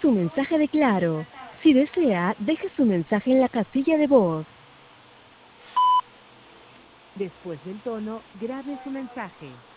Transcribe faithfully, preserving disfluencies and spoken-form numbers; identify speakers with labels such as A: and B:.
A: su mensaje de Claro. Si desea, deje su mensaje en la casilla de voz. Después del tono, grabe su mensaje.